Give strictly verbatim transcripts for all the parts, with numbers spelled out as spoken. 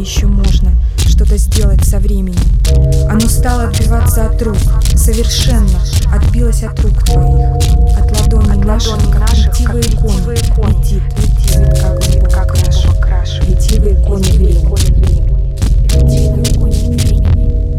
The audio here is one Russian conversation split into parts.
еще можно что-то сделать со временем. Оно стало отбиваться от рук, совершенно отбилось от рук твоих, от ладоней наших, как ретивые кони, летит, летит, как цветка глубоко краш, ретивые кони времени, ретивые кони времени.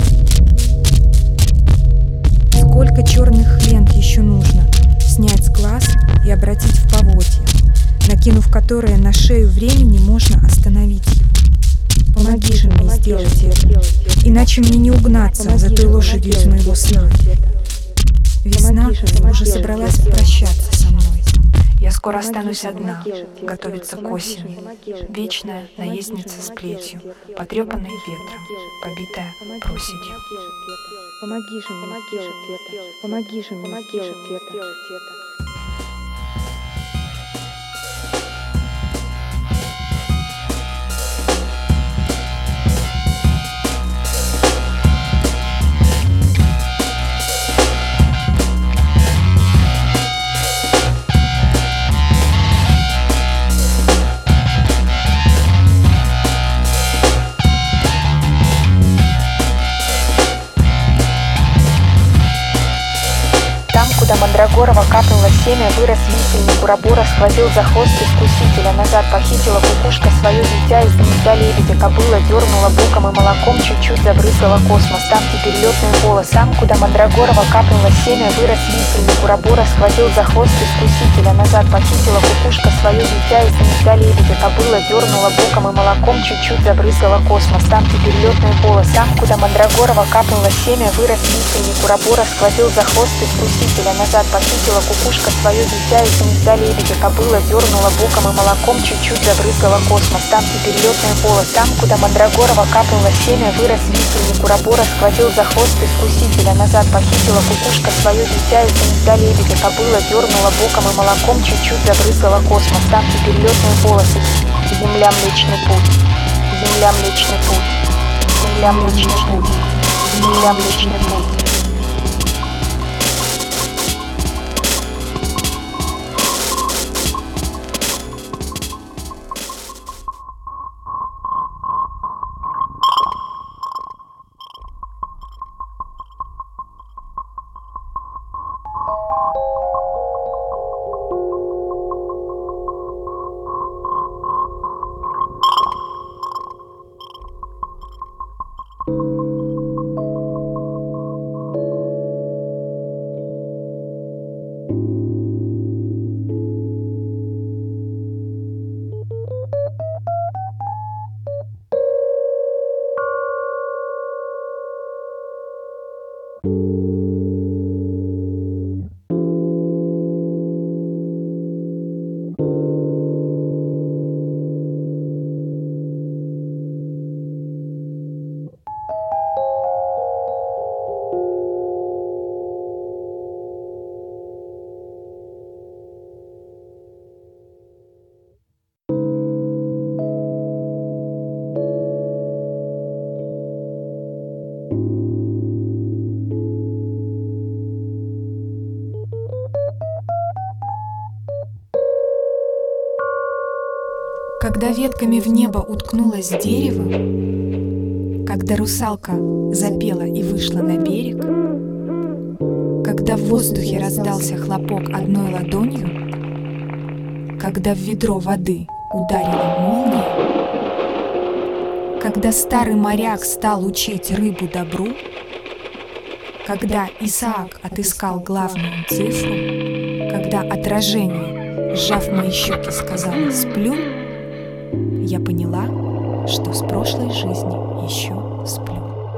Сколько черных лент еще нужно снять с глаз и обратить в поводья, накинув которые на шею времени, можно остановить его. Помоги же мне сделать это, иначе мне не угнаться за той лошадью из моего сна. Весна уже собралась прощаться со мной. Я скоро останусь одна, готовиться к осени. Вечная наездница с плетью, потрепанная ветром, побитая проседью. Помоги же мне сделать это, помоги же мне сделать это. Куда мандрагорова капнуло семя, вырос висельник, урабора сквозил за хвост искусителя. Назад похитила кукушка свое дитя из гнезда лебедя. Кобыла дернула боком и молоком чуть-чуть забрызгала космос. Там теперь летный голос. Там, куда мандрагорова капнуло семя, вырос висельник, урабора сквозил за хвост искусителя. Назад похитила кукушка свое дитя из гнезда лебедя. Кобыла дернула боком и молоком чуть-чуть забрызгала космос. Там теперь летный голос. Там, куда мандрагорова капнуло семя, вырос висельник, урабора сквозил за хвост искусителя. Назад похитила кукушка свое дитя из гнезда лебедя. Кобыла дернула боком и молоком чуть-чуть забрызгала космос. Там теперь летный голос. Там, куда мандрагорова капнуло семя, вырос висельник, урабора сквозил за хвост искусителя. Назад похитила кукушка свое дитя из гнезда лебедя. Кобыла дернула боком и молоком чуть-чуть забрызгала космос. Там теперь летный голос. Земля млечный путь, земля млечный путь, земля млечный путь, земля млечный путь. Когда ветками в небо уткнулось дерево, когда русалка запела и вышла на берег, когда в воздухе раздался хлопок одной ладонью, когда в ведро воды ударила молния, когда старый моряк стал учить рыбу добру, когда Исаак отыскал главную цифру, когда отражение, сжав мои щеки, сказала «сплю», я поняла, что с прошлой жизни еще сплю.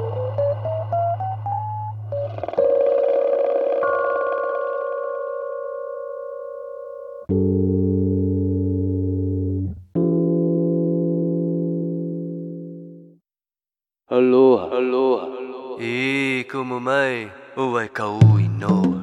Aloha, aloha, e como mai o vai kaui noa.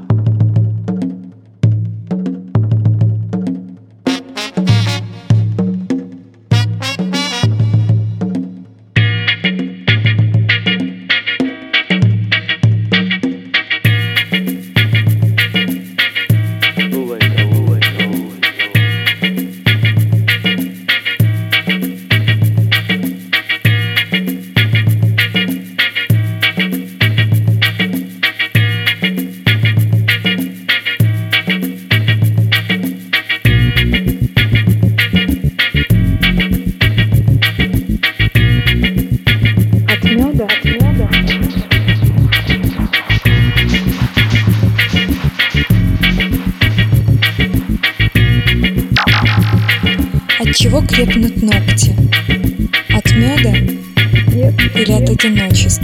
От чего крепнут ногти? От меда или от одиночества?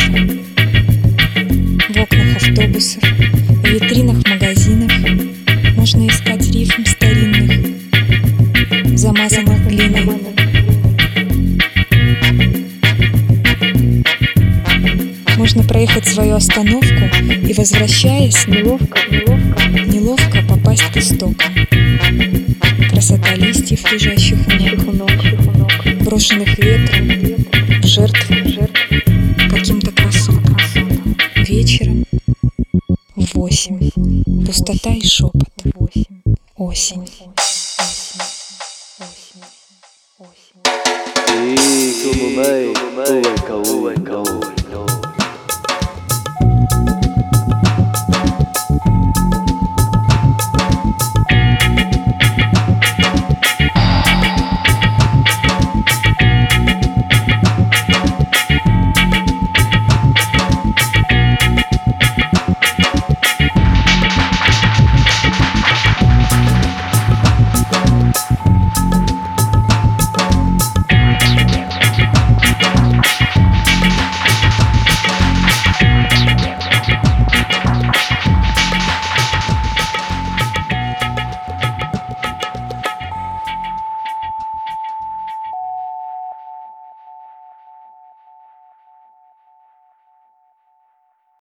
В окнах автобусов, в витринах магазинов можно искать рифм старинных, замазанных глиной. Можно проехать свою остановку и, возвращаясь, неловко, неловко, неловко попасть к истокам. Красота листьев, лежащих у ног, брошенных ветром, в жертву каким-то красотам. Вечером в восемь. Пустота и шепот. Осень. И como mai, uai, kauai, kauai.